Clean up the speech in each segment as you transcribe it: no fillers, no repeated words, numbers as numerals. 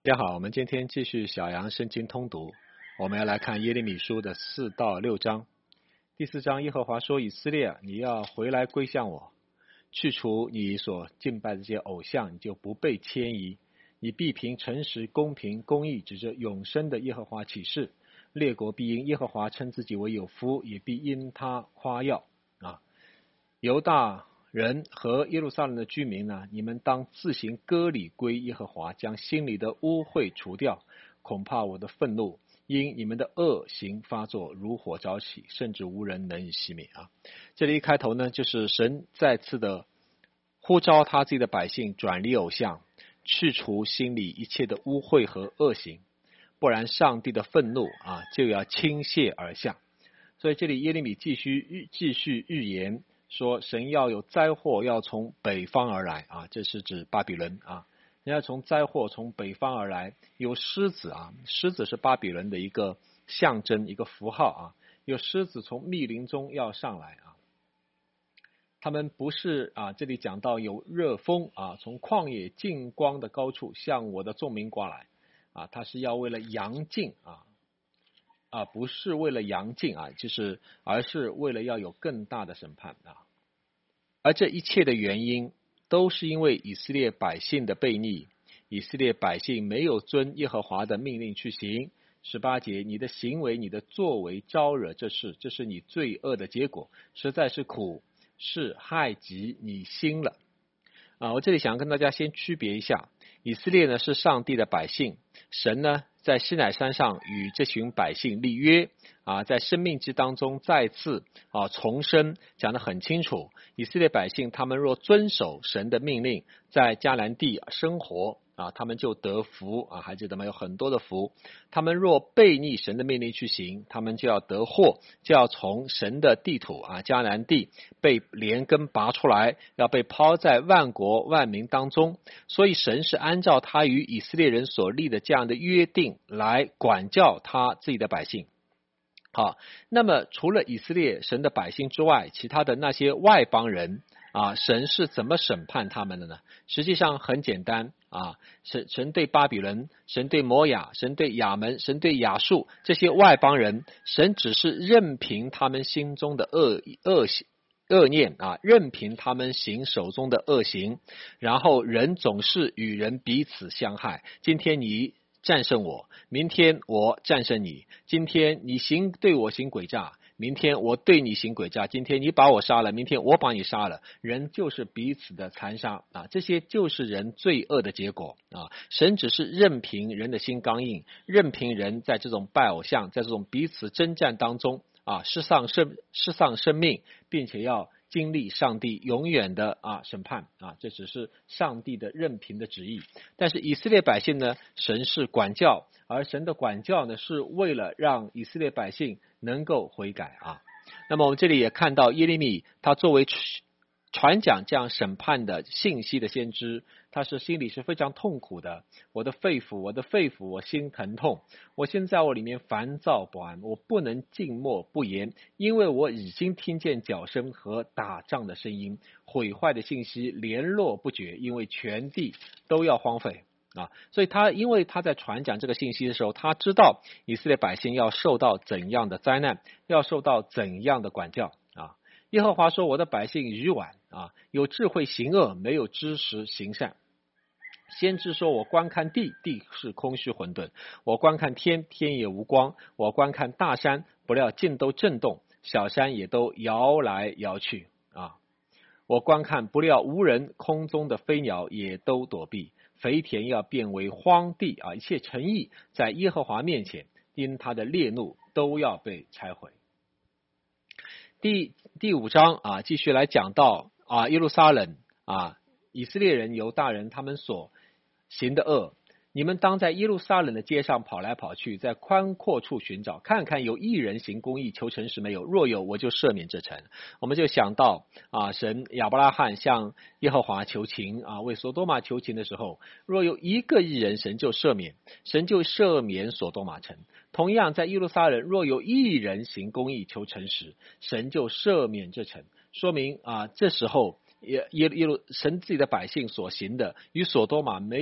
大家好，我们今天继续小羊圣经通读，我们要来看耶利米书的4到6章。第4章，耶和华说：以色列，你要回来归向我，去除你所敬拜的这些偶像，你就不被迁移。你必凭诚实、公平、公义，指着永生的耶和华起誓。列国必因耶和华称自己为有福，也必因他夸耀。犹大人和耶路撒冷的居民呢，你们当自行割礼归耶和华，将心里的污秽除掉。恐怕我的愤怒因你们的恶行发作，如火着起，甚至无人能以熄灭这里一开头呢，就是神再次的呼召他自己的百姓转离偶像，去除心里一切的污秽和恶行，不然上帝的愤怒就要倾泻而下。所以这里耶利米继续预言说，神要有灾祸要从北方而来这是指巴比伦人家从灾祸从北方而来，有狮子狮子是巴比伦的一个象征，一个符号有狮子从密林中要上来他们不是这里讲到有热风从旷野近光的高处向我的众民刮来他是要为了扬尽不是为了扬尽而是为了要有更大的审判而这一切的原因都是因为以色列百姓的悖逆，以色列百姓没有遵耶和华的命令去行。18节，你的行为你的作为招惹这事，这是你罪恶的结果，实在是苦，是害及你心了我这里想要跟大家先区别一下，以色列呢是上帝的百姓，神呢在西乃山上与这群百姓立约在生命记当中再次重申，讲得很清楚，以色列百姓他们若遵守神的命令，在迦南地生活他们就得福还记得吗？有很多的福。他们若背逆神的命令去行，他们就要得祸，就要从神的地土迦南地被连根拔出来，要被抛在万国万民当中。所以神是按照他与以色列人所立的这样的约定来管教他自己的百姓。好，那么除了以色列神的百姓之外，其他的那些外邦人神是怎么审判他们的呢？实际上很简单神对巴比伦，神对摩亚，神对亚门，神对亚述这些外邦人，神只是任凭他们心中的恶念任凭他们行手中的恶行，然后人总是与人彼此相害。今天你战胜我，明天我战胜你，今天你对我行诡诈，明天我对你行诡诈，今天你把我杀了，明天我把你杀了，人就是彼此的残杀这些就是人罪恶的结果神只是任凭人的心刚硬，任凭人在这种拜偶像，在这种彼此征战当中失丧生命，并且要经历上帝永远的审判这只是上帝的任凭的旨意。但是以色列百姓呢，神是管教，而神的管教呢，是为了让以色列百姓能够悔改那么我们这里也看到耶利米，他作为传讲这样审判的信息的先知，他是心里是非常痛苦的。我的肺腑，我心疼痛，我现在我里面烦躁不安，我不能静默不言，因为我已经听见脚声和打仗的声音，毁坏的信息联络不绝，因为全地都要荒废所以因为他在传讲这个信息的时候，他知道以色列百姓要受到怎样的灾难，要受到怎样的管教耶和华说，我的百姓愚顽有智慧行恶，没有知识行善。先知说，我观看地，地是空虚混沌，我观看天，天也无光，我观看大山，不料尽都震动，小山也都摇来摇去我观看不料无人，空中的飞鸟也都躲避，肥田要变为荒地一切诚意在耶和华面前，因他的烈怒都要被拆毁。第5章继续来讲到耶路撒冷以色列人犹大人他们所行的恶，你们当在耶路撒冷的街上跑来跑去，在宽阔处寻找，看看有义人行公义求诚实没有，若有我就赦免这城。我们就想到神亚伯拉罕向耶和华求情为所多玛求情的时候，若有一个义人，神就赦免所多玛城。同样在耶路撒冷，若有义人行公义求诚实，神就赦免这城。说明这时候神自己的百姓所行的与所多玛没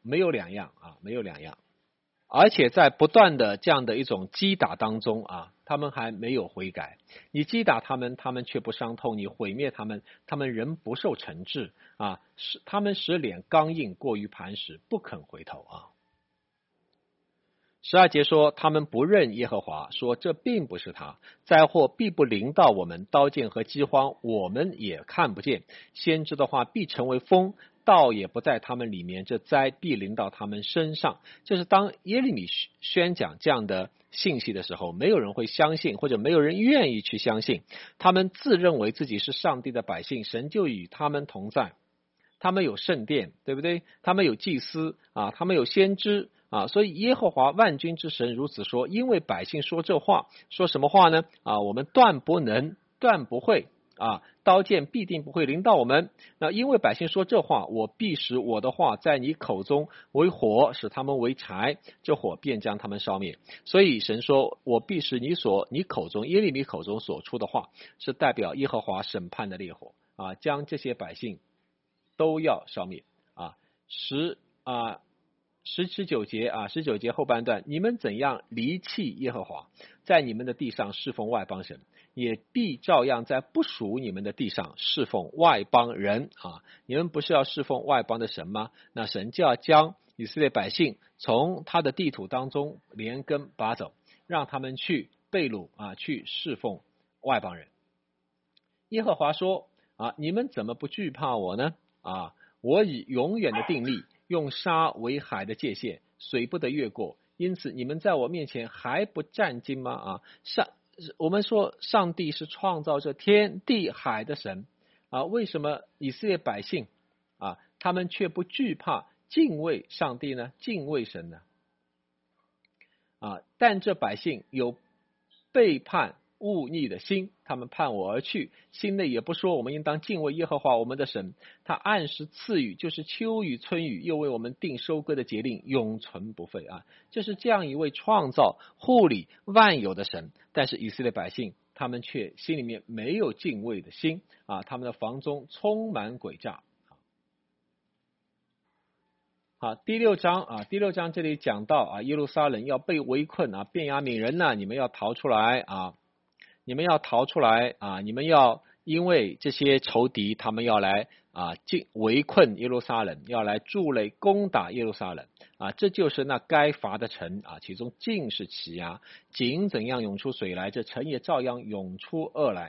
没有两样啊，没有两样。而且在不断的这样的一种击打当中啊，他们还没有悔改。你击打他们，他们却不伤痛；你毁灭他们，他们仍不受惩治啊。他们使脸刚硬，过于磐石，不肯回头啊。12节说，他们不认耶和华，说这并不是他，灾祸必不临到我们，刀剑和饥荒我们也看不见。先知的话必成为风，道也不在他们里面，这灾必临到他们身上。就是当耶利米宣讲这样的信息的时候，没有人会相信，或者没有人愿意去相信。他们自认为自己是上帝的百姓，神就与他们同在。他们有圣殿，对不对？他们有祭司啊，他们有先知啊，所以耶和华万军之神如此说：因为百姓说这话，说什么话呢？啊，我们断不能，断不会啊，刀剑必定不会临到我们。那因为百姓说这话，我必使我的话在你口中为火，使他们为柴，这火便将他们烧灭。所以神说，我必使你口中耶利米口中所出的话，是代表耶和华审判的烈火啊，将这些百姓都要烧灭啊。19节啊，19节后半段，你们怎样离弃耶和华，在你们的地上侍奉外邦神，也必照样在不属你们的地上侍奉外邦人啊。你们不是要侍奉外邦的神吗？那神就要将以色列百姓从他的地土当中连根拔走，让他们去被掳啊，去侍奉外邦人。耶和华说啊，你们怎么不惧怕我呢？啊，我以永远的定力，用沙为海的界限，水不得越过。因此你们在我面前还不战惊吗？啊，我们说上帝是创造这天地海的神啊，为什么以色列百姓啊，他们却不惧怕敬畏上帝呢？敬畏神呢？啊，但这百姓有背叛忤逆的心，他们叛我而去，心内也不说我们应当敬畏耶和华我们的神。他按时赐雨，就是秋雨春雨，又为我们定收割的节令，永存不废啊。就是这样一位创造护理万有的神，但是以色列百姓他们却心里面没有敬畏的心啊，他们的房中充满诡诈。好，第六章这里讲到啊，耶路撒冷要被围困啊，便雅悯人呢，你们要逃出来啊，你们要逃出来啊，你们要因为这些仇敌他们要来啊围困耶路撒冷，要来筑垒攻打耶路撒冷啊，这就是那该罚的城啊，其中尽是欺压，井怎样涌出水来，这城也照样涌出恶来。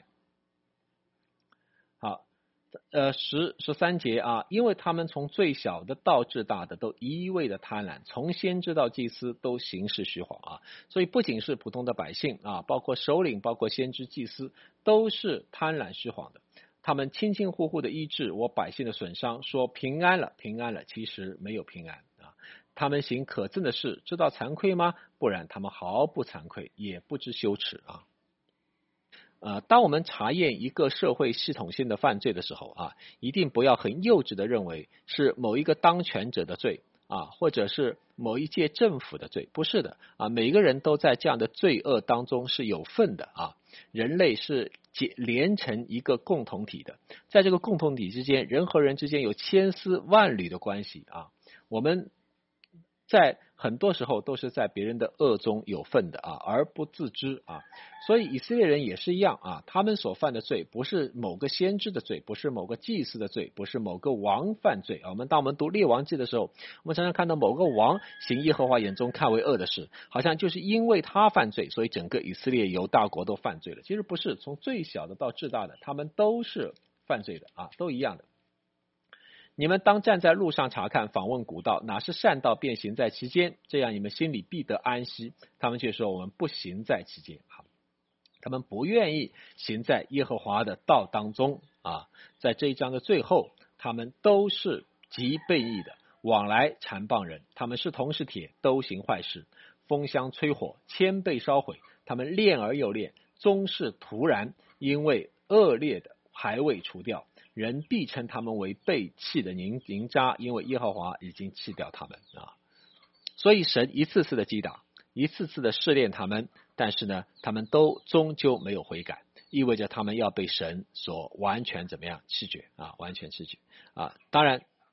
好。13节啊，因为他们从最小的到至大的都一味的贪婪，从先知到祭司都行事虚谎啊，所以不仅是普通的百姓啊，包括首领，包括先知祭司，都是贪婪虚谎的。他们轻轻呼呼的医治我百姓的损伤，说平安了，平安了，其实没有平安啊。他们行可憎的事，知道惭愧吗？不然他们毫不惭愧，也不知羞耻啊。当我们查验一个社会系统性的犯罪的时候啊，一定不要很幼稚的认为是某一个当权者的罪啊，或者是某一届政府的罪，不是的啊，每个人都在这样的罪恶当中是有份的啊，人类是连成一个共同体的，在这个共同体之间，人和人之间有千丝万缕的关系啊，我们在很多时候都是在别人的恶中有份的啊，而不自知啊。所以以色列人也是一样啊，他们所犯的罪不是某个先知的罪，不是某个祭司的罪，不是某个王犯罪啊。当我们读列王记的时候，我们常常看到某个王行耶和华眼中看为恶的事，好像就是因为他犯罪，所以整个以色列犹大国都犯罪了。其实不是，从最小的到至大的，他们都是犯罪的啊，都一样的。你们当站在路上查看，访问古道，哪是善道，便行在其间，这样你们心里必得安息。他们却说我们不行在其间，他们不愿意行在耶和华的道当中啊。在这一章的最后，他们都是极悖逆的，往来缠谤人，他们是铜是铁，都行坏事，风箱吹火，千倍烧毁，他们练而又练，终是徒然，因为恶劣的还未除掉，人必称他们为被弃的凝渣，因为耶和华已经弃掉他们啊。所以神一次次的击打，一次次的试炼他们，但是呢，他们都终究没有悔改，意味着他们要被神所完全怎么样弃绝啊，完全弃绝啊。当然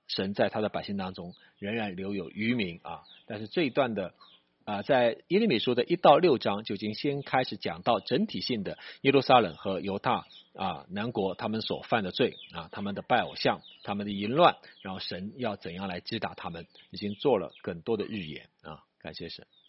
神在他的百姓当中仍然留有余民啊。但是这一段的在耶利米书的1到6章就已经先开始讲到整体性的耶路撒冷和犹大南国他们所犯的罪他们的拜偶像，他们的淫乱，然后神要怎样来击打他们，已经做了更多的预言感谢神。